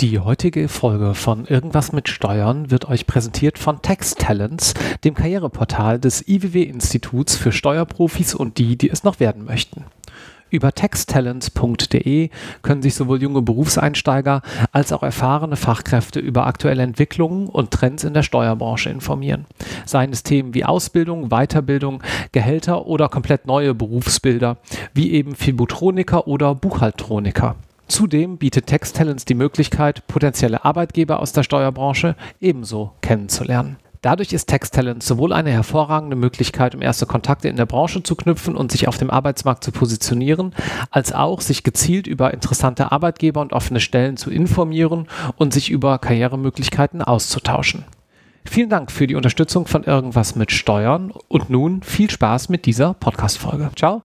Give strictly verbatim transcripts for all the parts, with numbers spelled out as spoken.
Die heutige Folge von Irgendwas mit Steuern wird euch präsentiert von Tax Talents, dem Karriereportal des I W W-Instituts für Steuerprofis und die, die es noch werden möchten. Über tax talents punkt de können sich sowohl junge Berufseinsteiger als auch erfahrene Fachkräfte über aktuelle Entwicklungen und Trends in der Steuerbranche informieren. Seien es Themen wie Ausbildung, Weiterbildung, Gehälter oder komplett neue Berufsbilder, wie eben Fibutroniker oder Buchhaltroniker. Zudem bietet Tax Talents die Möglichkeit, potenzielle Arbeitgeber aus der Steuerbranche ebenso kennenzulernen. Dadurch ist Tax Talents sowohl eine hervorragende Möglichkeit, um erste Kontakte in der Branche zu knüpfen und sich auf dem Arbeitsmarkt zu positionieren, als auch sich gezielt über interessante Arbeitgeber und offene Stellen zu informieren und sich über Karrieremöglichkeiten auszutauschen. Vielen Dank für die Unterstützung von Irgendwas mit Steuern und nun viel Spaß mit dieser Podcast-Folge. Ciao!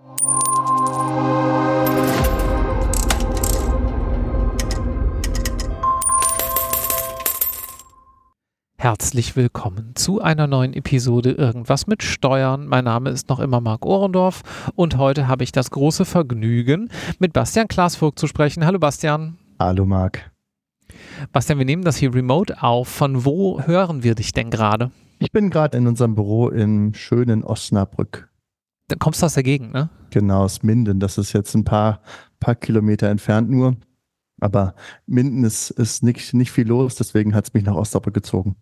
Herzlich willkommen zu einer neuen Episode Irgendwas mit Steuern. Mein Name ist noch immer Marc Ohrendorf und heute habe ich das große Vergnügen, mit Bastian Klaasvogt zu sprechen. Hallo Bastian. Hallo Marc. Bastian, wir nehmen das hier remote auf. Von wo hören wir dich denn gerade? Ich bin gerade in unserem Büro in schönen Osnabrück. Da kommst du aus der Gegend, ne? Genau, aus Minden. Das ist jetzt ein paar, paar Kilometer entfernt nur. Aber Minden ist, ist nicht, nicht viel los, deswegen hat es mich nach Osnabrück gezogen.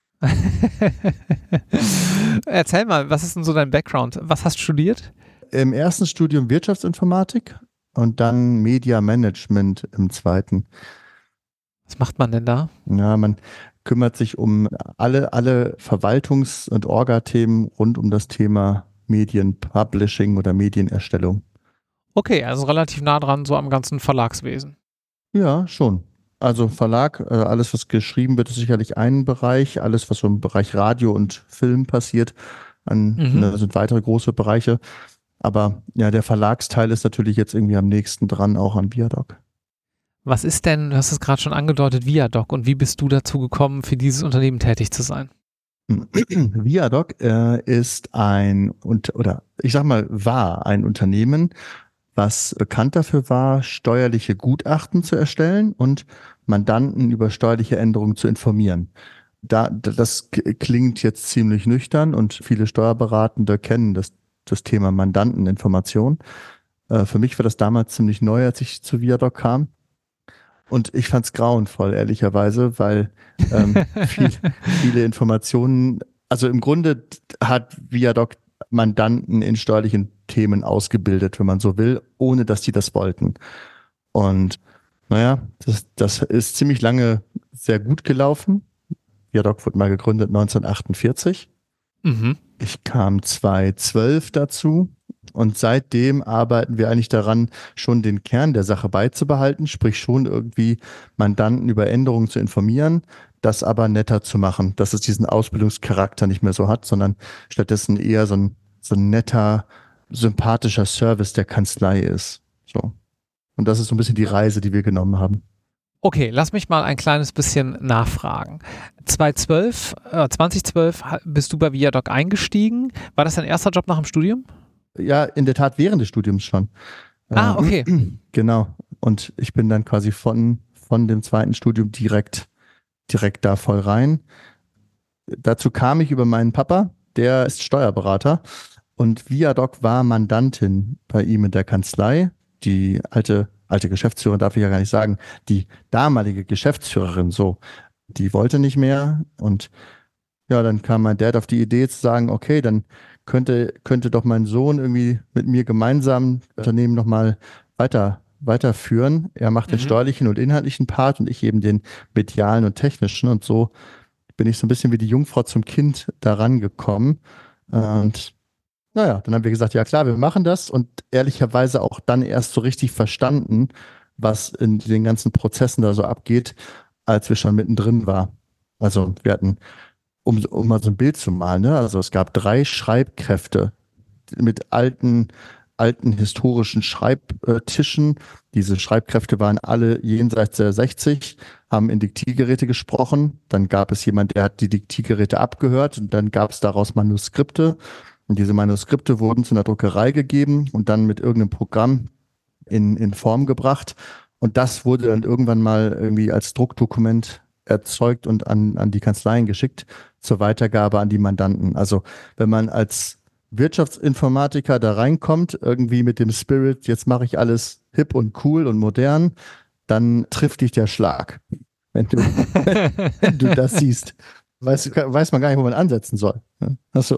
Erzähl mal, was ist denn so dein Background? Was hast du studiert? Im ersten Studium Wirtschaftsinformatik und dann Media Management im zweiten. Was macht man denn da? Ja, man kümmert sich um alle, alle Verwaltungs- und Orga-Themen rund um das Thema Medienpublishing oder Medienerstellung. Okay, also relativ nah dran, so am ganzen Verlagswesen. Ja, schon. Also Verlag, äh, alles was geschrieben wird, ist sicherlich ein Bereich. Alles, was so im Bereich Radio und Film passiert, an, Mhm. ne, sind weitere große Bereiche. Aber ja, der Verlagsteil ist natürlich jetzt irgendwie am nächsten dran, auch an Viadoc. Was ist denn, du hast es gerade schon angedeutet, Viadoc, und wie bist du dazu gekommen, für dieses Unternehmen tätig zu sein? Viadoc äh, ist ein, und, oder ich sag mal, war ein Unternehmen, was bekannt dafür war, steuerliche Gutachten zu erstellen und Mandanten über steuerliche Änderungen zu informieren. Da, das klingt jetzt ziemlich nüchtern und viele Steuerberatende kennen das, das Thema Mandanteninformation. Äh, für mich war das damals ziemlich neu, als ich zu Viadoc kam. Und ich fand es grauenvoll, ehrlicherweise, weil ähm, viel, viele Informationen, also im Grunde hat Viadoc Mandanten in steuerlichen Themen ausgebildet, wenn man so will, ohne dass die das wollten. Und naja, das, das ist ziemlich lange sehr gut gelaufen. Viadoc wurde mal gegründet neunzehnhundertachtundvierzig. Mhm. Ich kam zweitausendzwölf dazu und seitdem arbeiten wir eigentlich daran, schon den Kern der Sache beizubehalten, sprich schon irgendwie Mandanten über Änderungen zu informieren, das aber netter zu machen, dass es diesen Ausbildungscharakter nicht mehr so hat, sondern stattdessen eher so ein, so ein netter, sympathischer Service der Kanzlei ist. So. Und das ist so ein bisschen die Reise, die wir genommen haben. Okay, lass mich mal ein kleines bisschen nachfragen. zweitausendzwölf, äh, zweitausendzwölf bist du bei Viadoc eingestiegen. War das dein erster Job nach dem Studium? Ja, in der Tat während des Studiums schon. Ah, okay. Genau. Und ich bin dann quasi von, von dem zweiten Studium direkt, direkt da voll rein. Dazu kam ich über meinen Papa, der ist Steuerberater. Und Viadoc war Mandantin bei ihm in der Kanzlei. Die alte, alte Geschäftsführerin darf ich ja gar nicht sagen. Die damalige Geschäftsführerin, so, die wollte nicht mehr. Und ja, dann kam mein Dad auf die Idee zu sagen, okay, dann könnte, könnte doch mein Sohn irgendwie mit mir gemeinsam das Unternehmen nochmal weiter, weiterführen. Er macht den Mhm. steuerlichen und inhaltlichen Part und ich eben den medialen und technischen. Und so bin ich so ein bisschen wie die Jungfrau zum Kind daran gekommen. Und naja, dann haben wir gesagt, ja klar, wir machen das und ehrlicherweise auch dann erst so richtig verstanden, was in den ganzen Prozessen da so abgeht, als wir schon mittendrin waren. Also wir hatten, um, um mal so ein Bild zu malen, ne? Also es gab drei Schreibkräfte mit alten, alten historischen Schreibtischen. Diese Schreibkräfte waren alle jenseits der sechzig, haben in Diktiergeräte gesprochen. Dann gab es jemand, der hat die Diktiergeräte abgehört und dann gab es daraus Manuskripte. Und diese Manuskripte wurden zu einer Druckerei gegeben und dann mit irgendeinem Programm in, in Form gebracht. Und das wurde dann irgendwann mal irgendwie als Druckdokument erzeugt und an, an die Kanzleien geschickt zur Weitergabe an die Mandanten. Also wenn man als Wirtschaftsinformatiker da reinkommt, irgendwie mit dem Spirit, jetzt mache ich alles hip und cool und modern, dann trifft dich der Schlag. Wenn du, wenn du das siehst, weiß, weiß man gar nicht, wo man ansetzen soll. Achso.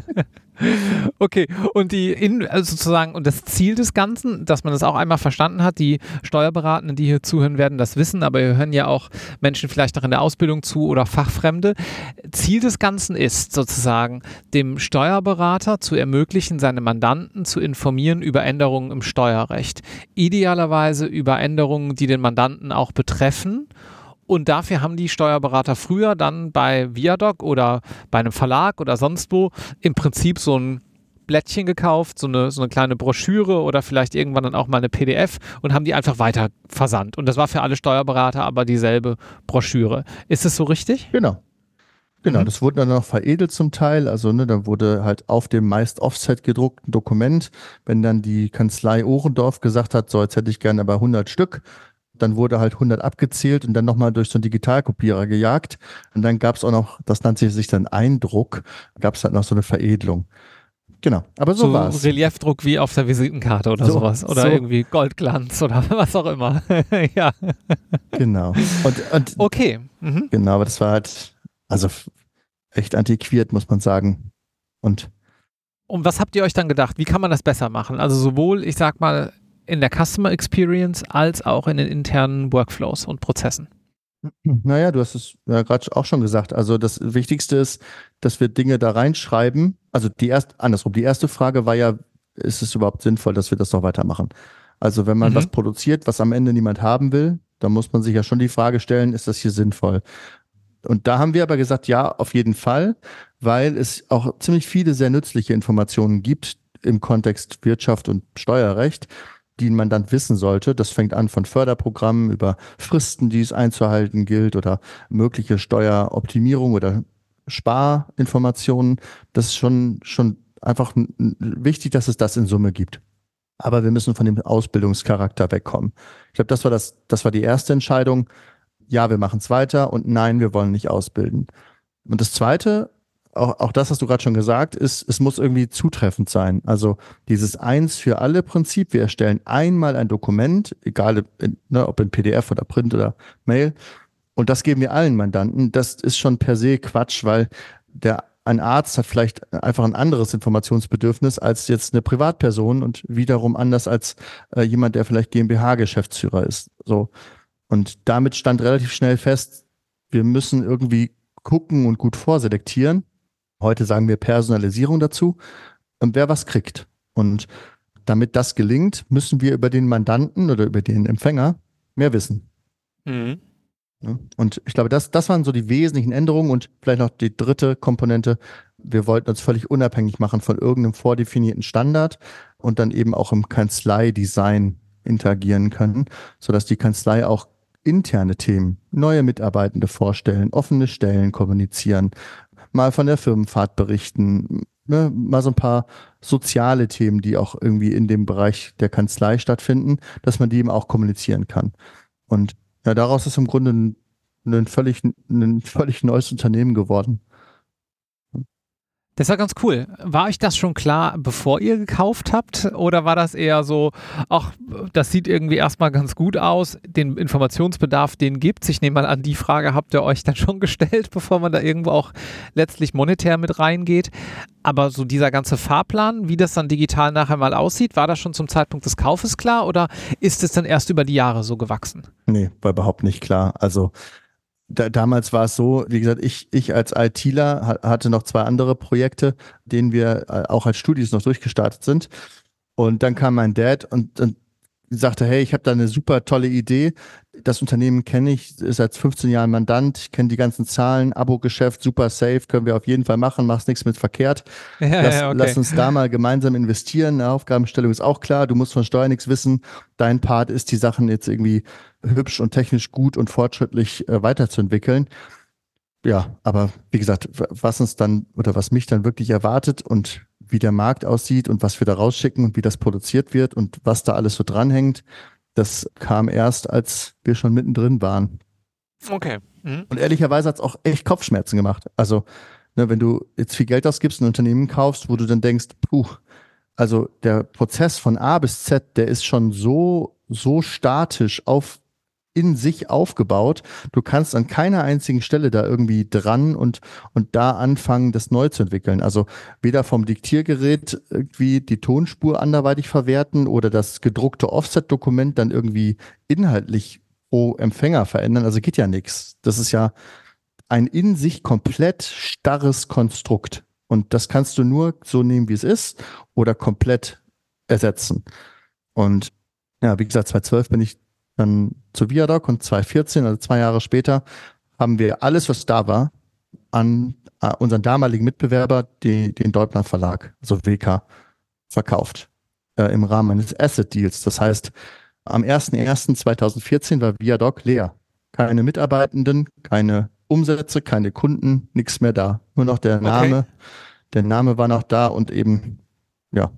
Okay, und die in, also sozusagen, und das Ziel des Ganzen, dass man das auch einmal verstanden hat, die Steuerberatenden, die hier zuhören, werden das wissen, aber wir hören ja auch Menschen vielleicht noch in der Ausbildung zu oder Fachfremde. Ziel des Ganzen ist sozusagen, dem Steuerberater zu ermöglichen, seine Mandanten zu informieren über Änderungen im Steuerrecht. Idealerweise über Änderungen, die den Mandanten auch betreffen. Und dafür haben die Steuerberater früher dann bei Viadoc oder bei einem Verlag oder sonst wo im Prinzip so ein Blättchen gekauft, so eine, so eine kleine Broschüre oder vielleicht irgendwann dann auch mal eine P D F und haben die einfach weiter versandt. Und das war für alle Steuerberater aber dieselbe Broschüre. Ist es so richtig? Genau. Genau, Mhm. das wurde dann noch veredelt zum Teil. Also ne, da wurde halt auf dem meist Offset gedruckten Dokument, wenn dann die Kanzlei Ohrendorf gesagt hat, so jetzt hätte ich gerne aber hundert Stück, dann wurde halt hundert abgezählt und dann nochmal durch so einen Digitalkopierer gejagt. Und dann gab es auch noch, das nannte sich dann Eindruck, gab es halt noch so eine Veredelung. Genau, aber so, so war es. Reliefdruck wie auf der Visitenkarte oder so, sowas. Oder so. Irgendwie Goldglanz oder was auch immer. Ja. Genau. Und, und okay. Mhm. Genau, aber das war halt, also echt antiquiert, muss man sagen. Und Und was habt ihr euch dann gedacht? Wie kann man das besser machen? Also sowohl, ich sag mal, in der Customer Experience als auch in den internen Workflows und Prozessen? Naja, du hast es ja gerade auch schon gesagt. Also das Wichtigste ist, dass wir Dinge da reinschreiben. Also die erste, andersrum, die erste Frage war ja, ist es überhaupt sinnvoll, dass wir das noch weitermachen? Also wenn man mhm. was produziert, was am Ende niemand haben will, dann muss man sich ja schon die Frage stellen, ist das hier sinnvoll? Und da haben wir aber gesagt, ja, auf jeden Fall, weil es auch ziemlich viele sehr nützliche Informationen gibt im Kontext Wirtschaft und Steuerrecht, die ein Mandant wissen sollte. Das fängt an von Förderprogrammen über Fristen, die es einzuhalten gilt oder mögliche Steueroptimierung oder Sparinformationen. Das ist schon, schon einfach wichtig, dass es das in Summe gibt. Aber wir müssen von dem Ausbildungscharakter wegkommen. Ich glaube, das war das, das war die erste Entscheidung. Ja, wir machen es weiter und nein, wir wollen nicht ausbilden. Und das Zweite, Auch, auch das hast du gerade schon gesagt, ist, es muss irgendwie zutreffend sein. Also dieses Eins für alle Prinzip, wir erstellen einmal ein Dokument, egal in, ne, ob in P D F oder Print oder Mail, und das geben wir allen Mandanten. Das ist schon per se Quatsch, weil der ein Arzt hat vielleicht einfach ein anderes Informationsbedürfnis als jetzt eine Privatperson und wiederum anders als äh, jemand, der vielleicht GmbH-Geschäftsführer ist. So. Und damit stand relativ schnell fest, wir müssen irgendwie gucken und gut vorselektieren. Heute sagen wir Personalisierung dazu, wer was kriegt. Und damit das gelingt, müssen wir über den Mandanten oder über den Empfänger mehr wissen. Mhm. Und ich glaube, das, das waren so die wesentlichen Änderungen und vielleicht noch die dritte Komponente. Wir wollten uns völlig unabhängig machen von irgendeinem vordefinierten Standard und dann eben auch im Kanzlei-Design interagieren können, sodass die Kanzlei auch interne Themen, neue Mitarbeitende vorstellen, offene Stellen kommunizieren, mal von der Firmenfahrt berichten, ne, mal so ein paar soziale Themen, die auch irgendwie in dem Bereich der Kanzlei stattfinden, dass man die eben auch kommunizieren kann. Und ja, daraus ist im Grunde ein, ein, völlig, ein völlig neues Unternehmen geworden. Das war ganz cool. War euch das schon klar, bevor ihr gekauft habt? Oder war das eher so, ach, das sieht irgendwie erstmal ganz gut aus, den Informationsbedarf, den gibt es? Ich nehme mal an, die Frage habt ihr euch dann schon gestellt, bevor man da irgendwo auch letztlich monetär mit reingeht. Aber so dieser ganze Fahrplan, wie das dann digital nachher mal aussieht, war das schon zum Zeitpunkt des Kaufes klar oder ist es dann erst über die Jahre so gewachsen? Nee, war überhaupt nicht klar. Also Da, damals war es so, wie gesagt, ich, ich als ITler ha, hatte noch zwei andere Projekte, denen wir auch als Studis noch durchgestartet sind. Und dann kam mein Dad und, und sagte, hey, ich habe da eine super tolle Idee. Das Unternehmen kenne ich, ist seit fünfzehn Jahren Mandant, ich kenne die ganzen Zahlen, Abo-Geschäft, super safe, können wir auf jeden Fall machen, machst nichts mit verkehrt. Ja, lass, ja, okay. lass uns da mal gemeinsam investieren. Eine Aufgabenstellung ist auch klar, du musst von Steuern nichts wissen. Dein Part ist, die Sachen jetzt irgendwie hübsch und technisch gut und fortschrittlich äh, weiterzuentwickeln. Ja, aber wie gesagt, was uns dann oder was mich dann wirklich erwartet und wie der Markt aussieht und was wir da rausschicken und wie das produziert wird und was da alles so dranhängt, Das kam erst, als wir schon mittendrin waren. Okay. Mhm. Und ehrlicherweise hat es auch echt Kopfschmerzen gemacht. Also, ne, wenn du jetzt viel Geld ausgibst, ein Unternehmen kaufst, wo du dann denkst, puh, also der Prozess von A bis Z, der ist schon so, so statisch auf, in sich aufgebaut. Du kannst an keiner einzigen Stelle da irgendwie dran und, und da anfangen, das neu zu entwickeln. Also weder vom Diktiergerät irgendwie die Tonspur anderweitig verwerten oder das gedruckte Offset-Dokument dann irgendwie inhaltlich pro Empfänger verändern. Also geht ja nichts. Das ist ja ein in sich komplett starres Konstrukt. Und das kannst du nur so nehmen, wie es ist, oder komplett ersetzen. Und ja, wie gesagt, zweitausendzwölf bin ich dann zu Viadoc und zweitausendvierzehn, also zwei Jahre später, haben wir alles, was da war, an uh, unseren damaligen Mitbewerber, die, den Deutschland Verlag, also W K, verkauft. Äh, im Rahmen eines Asset Deals. Das heißt, am ersten ersten zweitausendvierzehn war Viadoc leer. Keine Mitarbeitenden, keine Umsätze, keine Kunden, nichts mehr da. Nur noch der Name. Okay. Der Name war noch da und eben, ja,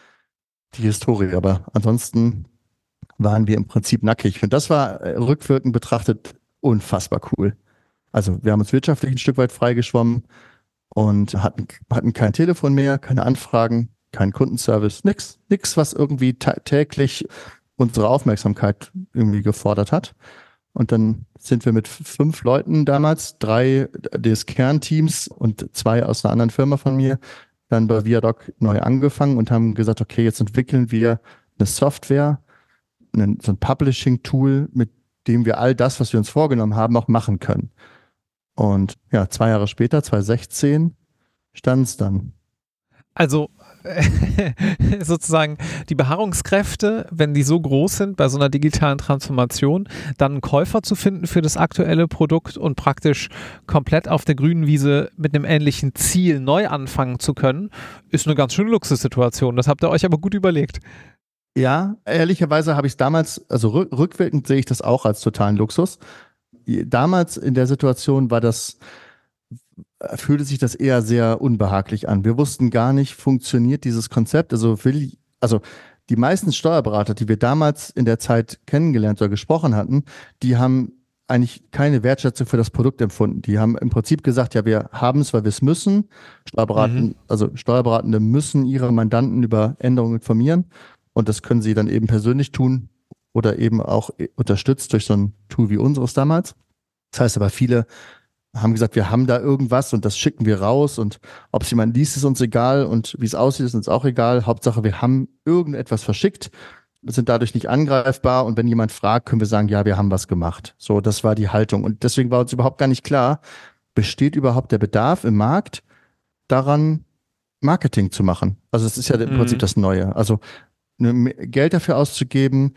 die Historie. Aber ansonsten waren wir im Prinzip nackig. Und das war äh, rückwirkend betrachtet unfassbar cool. Also wir haben uns wirtschaftlich ein Stück weit freigeschwommen und hatten, hatten kein Telefon mehr, keine Anfragen, keinen Kundenservice, nix, nix, was irgendwie ta- täglich unsere Aufmerksamkeit irgendwie gefordert hat. Und dann sind wir mit fünf Leuten damals, drei des Kernteams und zwei aus einer anderen Firma von mir, dann bei Viadoc neu angefangen und haben gesagt, okay, jetzt entwickeln wir eine Software, einen, so ein Publishing-Tool, mit dem wir all das, was wir uns vorgenommen haben, auch machen können. Und ja, zwei Jahre später, zweitausendsechzehn, stand es dann. Also sozusagen die Beharrungskräfte, wenn die so groß sind bei so einer digitalen Transformation, dann einen Käufer zu finden für das aktuelle Produkt und praktisch komplett auf der grünen Wiese mit einem ähnlichen Ziel neu anfangen zu können, ist eine ganz schöne Luxussituation. Das habt ihr euch aber gut überlegt. Ja, ehrlicherweise habe ich es damals, also rück, rückwirkend sehe ich das auch als totalen Luxus. Damals in der Situation war das fühlte sich das eher sehr unbehaglich an. Wir wussten gar nicht, funktioniert dieses Konzept. Also, will, also die meisten Steuerberater, die wir damals in der Zeit kennengelernt oder gesprochen hatten, die haben eigentlich keine Wertschätzung für das Produkt empfunden. Die haben im Prinzip gesagt, ja, wir haben es, weil wir es müssen. Steuerberaten, mhm. Also Steuerberatende müssen ihre Mandanten über Änderungen informieren und das können sie dann eben persönlich tun oder eben auch unterstützt durch so ein Tool wie unseres damals. Das heißt aber, viele haben gesagt, wir haben da irgendwas und das schicken wir raus und ob es jemand liest, ist uns egal und wie es aussieht, ist uns auch egal. Hauptsache, wir haben irgendetwas verschickt, sind dadurch nicht angreifbar und wenn jemand fragt, können wir sagen, ja, wir haben was gemacht. So, das war die Haltung und deswegen war uns überhaupt gar nicht klar, besteht überhaupt der Bedarf im Markt daran, Marketing zu machen. Also es ist ja im mhm. Prinzip das Neue. Also Geld dafür auszugeben,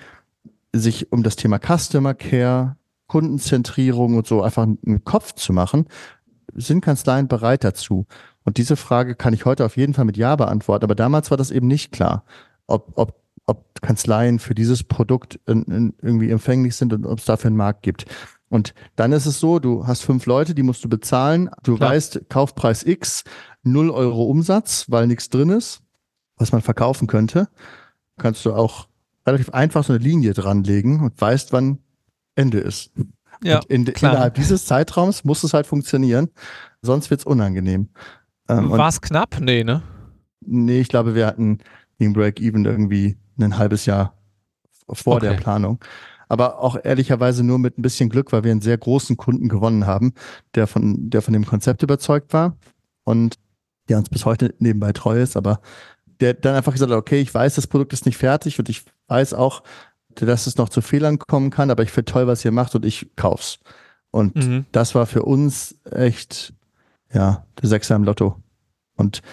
sich um das Thema Customer Care, Kundenzentrierung und so einfach einen Kopf zu machen, sind Kanzleien bereit dazu? Und diese Frage kann ich heute auf jeden Fall mit Ja beantworten, aber damals war das eben nicht klar, ob, ob, ob Kanzleien für dieses Produkt in, in irgendwie empfänglich sind und ob es dafür einen Markt gibt. Und dann ist es so, du hast fünf Leute, die musst du bezahlen, du klar. Weißt, Kaufpreis X, null Euro Umsatz, weil nichts drin ist, was man verkaufen könnte, kannst du auch relativ einfach so eine Linie dranlegen und weißt, wann Ende ist. Ja, und in, innerhalb dieses Zeitraums muss es halt funktionieren, sonst wird es unangenehm. Ähm, War es knapp? Nee, ne? Nee, ich glaube, wir hatten den Break-Even irgendwie ein halbes Jahr vor okay. der Planung. Aber auch ehrlicherweise nur mit ein bisschen Glück, weil wir einen sehr großen Kunden gewonnen haben, der von, der von dem Konzept überzeugt war und der uns bis heute nebenbei treu ist, aber der dann einfach gesagt hat, okay, ich weiß, das Produkt ist nicht fertig und ich weiß auch, dass es noch zu Fehlern kommen kann, aber ich finde toll, was ihr macht und ich kauf's. Und mhm. das war für uns echt, ja, der Sechser im Lotto. Und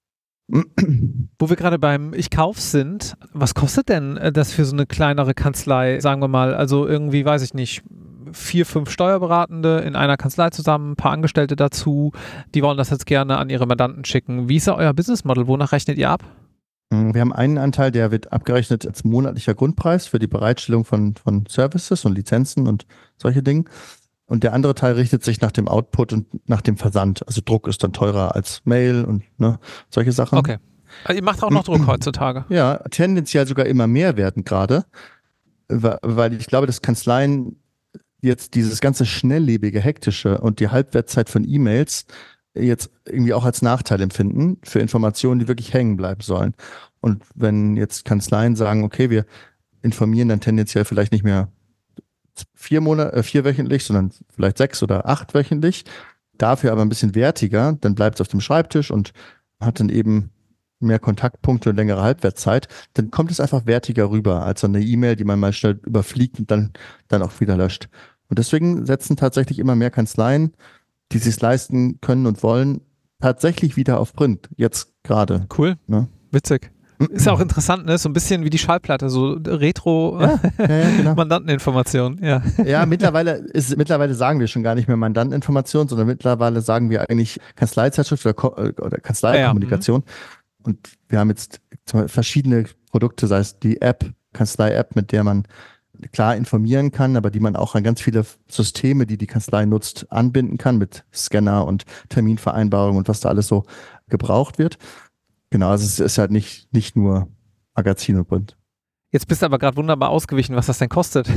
wo wir gerade beim Ich kauf's sind, was kostet denn das für so eine kleinere Kanzlei, sagen wir mal, also irgendwie, weiß ich nicht, vier, fünf Steuerberatende in einer Kanzlei zusammen, ein paar Angestellte dazu, die wollen das jetzt gerne an ihre Mandanten schicken. Wie ist da euer Business Model? Wonach rechnet ihr ab? Wir haben einen Anteil, der wird abgerechnet als monatlicher Grundpreis für die Bereitstellung von, von Services und Lizenzen und solche Dinge. Und der andere Teil richtet sich nach dem Output und nach dem Versand. Also Druck ist dann teurer als Mail und ne, solche Sachen. Okay. Also ihr macht auch noch Druck heutzutage? Ja, tendenziell sogar immer mehr werden gerade. weil ich glaube, dass Kanzleien jetzt dieses ganze schnelllebige, hektische und die Halbwertszeit von E-Mails jetzt irgendwie auch als Nachteil empfinden für Informationen, die wirklich hängen bleiben sollen. Und wenn jetzt Kanzleien sagen, okay, wir informieren dann tendenziell vielleicht nicht mehr vier Monate, äh, vierwöchentlich, sondern vielleicht sechs oder acht wöchentlich, dafür aber ein bisschen wertiger, dann bleibt es auf dem Schreibtisch und hat dann eben mehr Kontaktpunkte und längere Halbwertszeit, dann kommt es einfach wertiger rüber, als so eine E-Mail, die man mal schnell überfliegt und dann, dann auch wieder löscht. Und deswegen setzen tatsächlich immer mehr Kanzleien, die es sich leisten können und wollen, tatsächlich wieder auf Print. Jetzt gerade. Cool. Ne? Witzig. Ist ja auch interessant, ne? So ein bisschen wie die Schallplatte, so retro ja, ja, ja, genau. Mandanteninformationen. Ja. ja, mittlerweile ist, mittlerweile sagen wir schon gar nicht mehr Mandanteninformationen, sondern mittlerweile sagen wir eigentlich Kanzleizeitschrift oder, Ko- oder Kanzleikommunikation. Ja, ja. Und wir haben jetzt verschiedene Produkte, sei es die App, Kanzlei-App, mit der man klar informieren kann, aber die man auch an ganz viele Systeme, die die Kanzlei nutzt, anbinden kann mit Scanner und Terminvereinbarung und was da alles so gebraucht wird. Genau, also es ist halt nicht, nicht nur Magazin und Print. Jetzt bist du aber gerade wunderbar ausgewichen, was das denn kostet.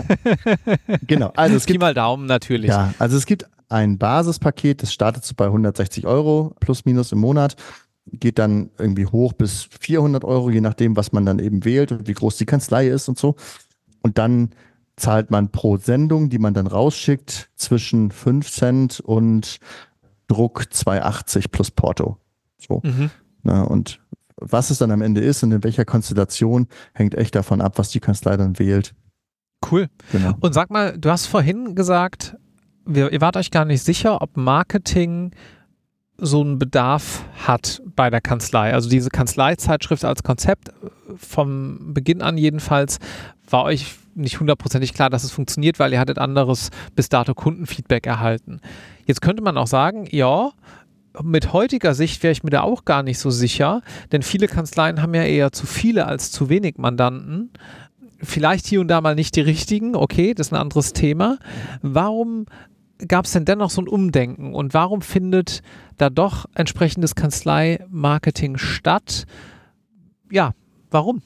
Genau, also es gibt Pi mal Daumen natürlich. Ja, also es gibt ein Basispaket, das startet so bei hundertsechzig Euro plus minus im Monat, geht dann irgendwie hoch bis vierhundert Euro, je nachdem, was man dann eben wählt und wie groß die Kanzlei ist und so. Und dann zahlt man pro Sendung, die man dann rausschickt, zwischen fünf Cent und Druck zwei achtzig plus Porto. So. Mhm. Na, und was es dann am Ende ist und in welcher Konstellation, hängt echt davon ab, was die Kanzlei dann wählt. Cool. Genau. Und sag mal, du hast vorhin gesagt, wir, ihr wart euch gar nicht sicher, ob Marketing so einen Bedarf hat bei der Kanzlei. Also diese Kanzleizeitschrift als Konzept vom Beginn an jedenfalls war euch nicht hundertprozentig klar, dass es funktioniert, weil ihr hattet anderes bis dato Kundenfeedback erhalten. Jetzt könnte man auch sagen, ja, mit heutiger Sicht wäre ich mir da auch gar nicht so sicher, denn viele Kanzleien haben ja eher zu viele als zu wenig Mandanten. Vielleicht hier und da mal nicht die richtigen, okay, das ist ein anderes Thema. Warum gab es denn dennoch so ein Umdenken und warum findet da doch entsprechendes Kanzlei-Marketing statt? Ja, warum?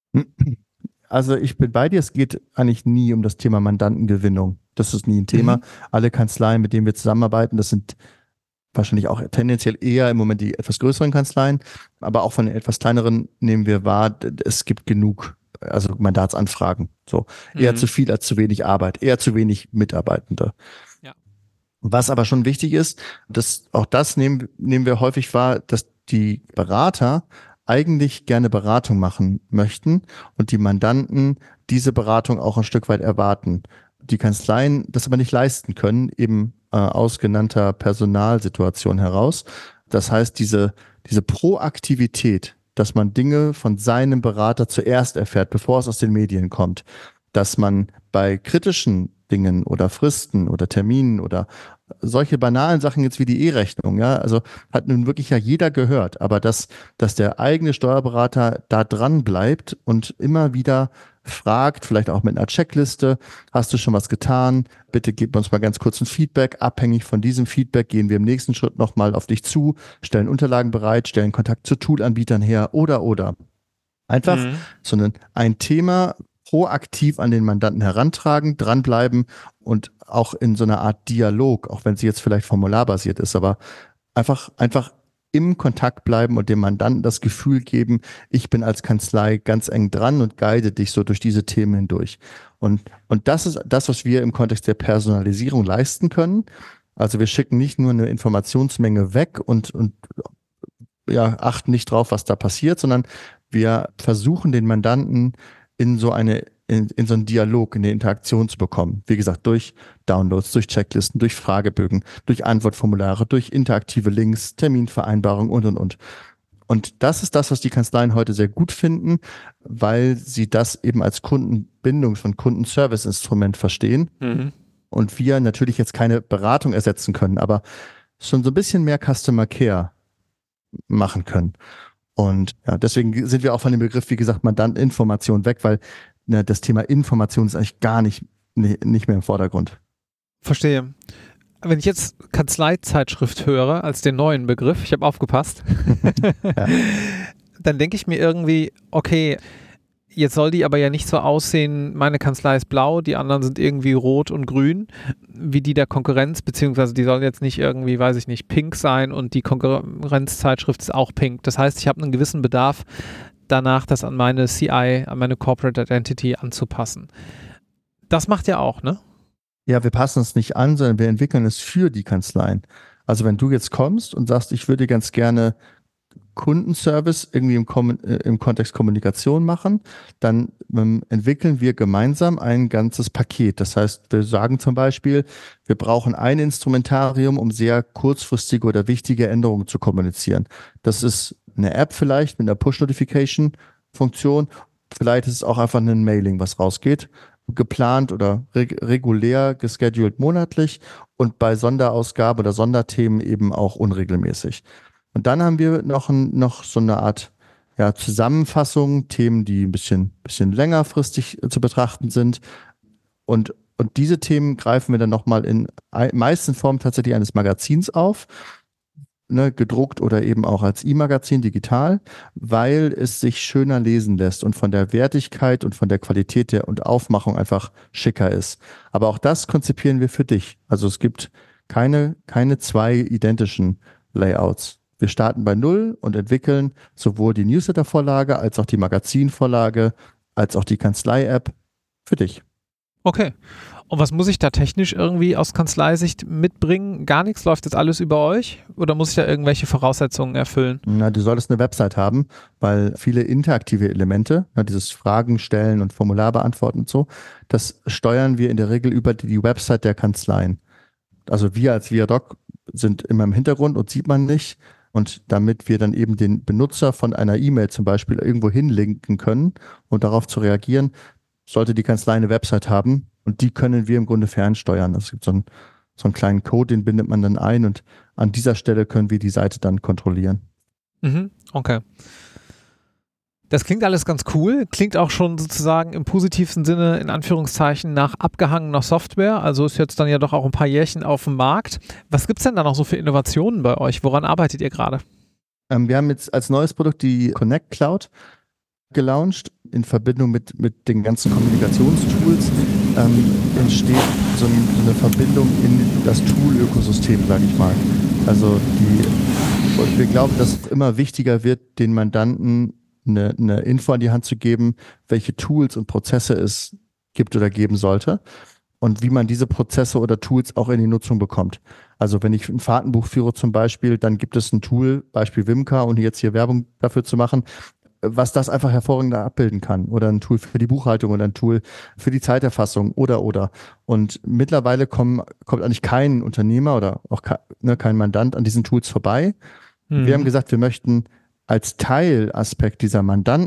Also ich bin bei dir, es geht eigentlich nie um das Thema Mandantengewinnung. Das ist nie ein Thema. Mhm. Alle Kanzleien, mit denen wir zusammenarbeiten, das sind wahrscheinlich auch tendenziell eher im Moment die etwas größeren Kanzleien, aber auch von den etwas kleineren nehmen wir wahr, es gibt genug, also Mandatsanfragen. So eher mhm. zu viel als zu wenig Arbeit, eher zu wenig Mitarbeitende. Ja. Was aber schon wichtig ist, dass auch das nehmen, nehmen wir häufig wahr, dass die Berater eigentlich gerne Beratung machen möchten und die Mandanten diese Beratung auch ein Stück weit erwarten. Die Kanzleien das aber nicht leisten können, eben äh, aus genannter Personalsituation heraus. Das heißt, diese, diese Proaktivität, dass man Dinge von seinem Berater zuerst erfährt, bevor es aus den Medien kommt, dass man bei kritischen Dingen oder Fristen oder Terminen oder solche banalen Sachen jetzt wie die E-Rechnung, ja, also hat nun wirklich ja jeder gehört, aber dass, dass der eigene Steuerberater da dran bleibt und immer wieder fragt, vielleicht auch mit einer Checkliste, hast du schon was getan? Bitte gib uns mal ganz kurz ein Feedback. Abhängig von diesem Feedback gehen wir im nächsten Schritt nochmal auf dich zu, stellen Unterlagen bereit, stellen Kontakt zu Toolanbietern her oder, oder. Einfach, mhm. sondern ein Thema proaktiv an den Mandanten herantragen, dranbleiben und auch in so einer Art Dialog, auch wenn sie jetzt vielleicht formularbasiert ist, aber einfach, einfach im Kontakt bleiben und dem Mandanten das Gefühl geben, ich bin als Kanzlei ganz eng dran und guide dich so durch diese Themen hindurch. Und, und das ist das, was wir im Kontext der Personalisierung leisten können. Also wir schicken nicht nur eine Informationsmenge weg und, und ja, achten nicht drauf, was da passiert, sondern wir versuchen den Mandanten in so eine In, in so einen Dialog, in eine Interaktion zu bekommen. Wie gesagt, durch Downloads, durch Checklisten, durch Fragebögen, durch Antwortformulare, durch interaktive Links, Terminvereinbarungen und, und, und. Und das ist das, was die Kanzleien heute sehr gut finden, weil sie das eben als Kundenbindungs- und Kundenservice-Instrument verstehen. Mhm. Und wir natürlich jetzt keine Beratung ersetzen können, aber schon so ein bisschen mehr Customer Care machen können. Und ja, deswegen sind wir auch von dem Begriff, wie gesagt, Mandantinformation weg, weil das Thema Information ist eigentlich gar nicht, nicht mehr im Vordergrund. Verstehe. Wenn ich jetzt Kanzleizeitschrift höre als den neuen Begriff, ich habe aufgepasst, ja. dann denke ich mir irgendwie, okay, Jetzt soll die aber ja nicht so aussehen, meine Kanzlei ist blau, die anderen sind irgendwie rot und grün, wie die der Konkurrenz, beziehungsweise die soll jetzt nicht irgendwie, weiß ich nicht, pink sein und die Konkurrenzzeitschrift ist auch pink. Das heißt, ich habe einen gewissen Bedarf danach, das an meine C I, an meine Corporate Identity anzupassen. Das macht ihr auch, ne? Ja, wir passen es nicht an, sondern wir entwickeln es für die Kanzleien. Also wenn du jetzt kommst und sagst, ich würde ganz gerne Kundenservice irgendwie im, Kom äh, im Kontext Kommunikation machen, dann ähm, entwickeln wir gemeinsam ein ganzes Paket. Das heißt, wir sagen zum Beispiel, wir brauchen ein Instrumentarium, um sehr kurzfristige oder wichtige Änderungen zu kommunizieren. Das ist eine App vielleicht mit einer Push-Notification-Funktion. Vielleicht ist es auch einfach ein Mailing, was rausgeht, geplant oder reg regulär gescheduled monatlich und bei Sonderausgabe oder Sonderthemen eben auch unregelmäßig. Und dann haben wir noch, ein, noch so eine Art ja, Zusammenfassung, Themen, die ein bisschen, bisschen längerfristig zu betrachten sind. Und, und diese Themen greifen wir dann nochmal in meisten Formen tatsächlich eines Magazins auf, ne, gedruckt oder eben auch als E-Magazin digital, weil es sich schöner lesen lässt und von der Wertigkeit und von der Qualität der und Aufmachung einfach schicker ist. Aber auch das konzipieren wir für dich. Also es gibt keine, keine zwei identischen Layouts. Wir starten bei Null und entwickeln sowohl die Newsletter-Vorlage als auch die Magazinvorlage, als auch die Kanzlei-App für dich. Okay. Und was muss ich da technisch irgendwie aus Kanzleisicht mitbringen? Gar nichts? Läuft das alles über euch? Oder muss ich da irgendwelche Voraussetzungen erfüllen? Na, du solltest eine Website haben, weil viele interaktive Elemente, na, dieses Fragen stellen und Formular beantworten und so, das steuern wir in der Regel über die Website der Kanzleien. Also wir als Viadoc sind immer im Hintergrund und sieht man nicht. Und damit wir dann eben den Benutzer von einer E-Mail zum Beispiel irgendwo hinlinken können und darauf zu reagieren, sollte die Kanzlei eine Website haben und die können wir im Grunde fernsteuern. Es gibt so einen, so einen kleinen Code, den bindet man dann ein und an dieser Stelle können wir die Seite dann kontrollieren. Mhm, okay. Das klingt alles ganz cool, klingt auch schon sozusagen im positivsten Sinne in Anführungszeichen nach abgehangener Software, also ist jetzt dann ja doch auch ein paar Jährchen auf dem Markt. Was gibt es denn da noch so für Innovationen bei euch? Woran arbeitet ihr gerade? Ähm, wir haben jetzt als neues Produkt die Connect Cloud gelauncht. In Verbindung mit, mit den ganzen Kommunikationstools ähm, entsteht so, ein, so eine Verbindung in das Tool-Ökosystem, sage ich mal. Also die, und wir glauben, dass es immer wichtiger wird, den Mandanten Eine, eine Info an die Hand zu geben, welche Tools und Prozesse es gibt oder geben sollte und wie man diese Prozesse oder Tools auch in die Nutzung bekommt. Also wenn ich ein Fahrtenbuch führe zum Beispiel, dann gibt es ein Tool, Beispiel Wimka, ohne jetzt hier Werbung dafür zu machen, was das einfach hervorragend abbilden kann. Oder ein Tool für die Buchhaltung oder ein Tool für die Zeiterfassung oder oder. Und mittlerweile kommen, kommt eigentlich kein Unternehmer oder auch ke- ne, kein Mandant an diesen Tools vorbei. Mhm. Wir haben gesagt, wir möchten als Teilaspekt dieser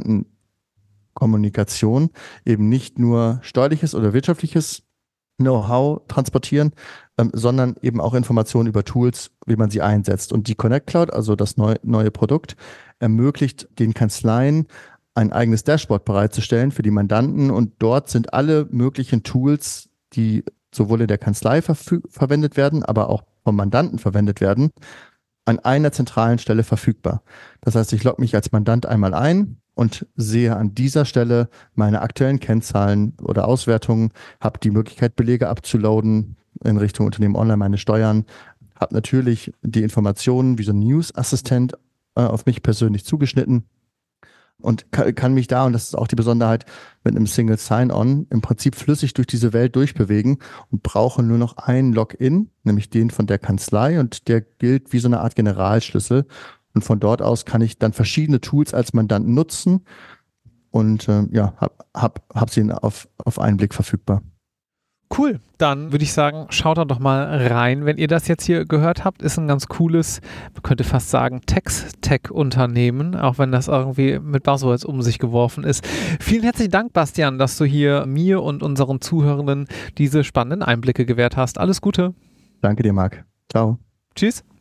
Mandantenkommunikation eben nicht nur steuerliches oder wirtschaftliches Know-how transportieren, ähm, sondern eben auch Informationen über Tools, wie man sie einsetzt. Und die Connect Cloud, also das neu, neue Produkt, ermöglicht den Kanzleien ein eigenes Dashboard bereitzustellen für die Mandanten und dort sind alle möglichen Tools, die sowohl in der Kanzlei verfü- verwendet werden, aber auch vom Mandanten verwendet werden, an einer zentralen Stelle verfügbar. Das heißt, ich logge mich als Mandant einmal ein und sehe an dieser Stelle meine aktuellen Kennzahlen oder Auswertungen, habe die Möglichkeit, Belege abzuladen in Richtung Unternehmen Online, meine Steuern, habe natürlich die Informationen wie so ein News-Assistent äh, auf mich persönlich zugeschnitten und kann, kann mich da, und das ist auch die Besonderheit, mit einem Single Sign-On im Prinzip flüssig durch diese Welt durchbewegen und brauche nur noch einen Login, nämlich den von der Kanzlei, und der gilt wie so eine Art Generalschlüssel. Und von dort aus kann ich dann verschiedene Tools als Mandant nutzen und äh, ja, hab, hab, hab sie auf, auf einen Blick verfügbar. Cool, dann würde ich sagen, schaut da doch mal rein, wenn ihr das jetzt hier gehört habt. Ist ein ganz cooles, man könnte fast sagen, Text-Tech-Unternehmen, auch wenn das irgendwie mit Buzzwords um sich geworfen ist. Vielen herzlichen Dank, Bastian, dass du hier mir und unseren Zuhörenden diese spannenden Einblicke gewährt hast. Alles Gute. Danke dir, Marc. Ciao. Tschüss.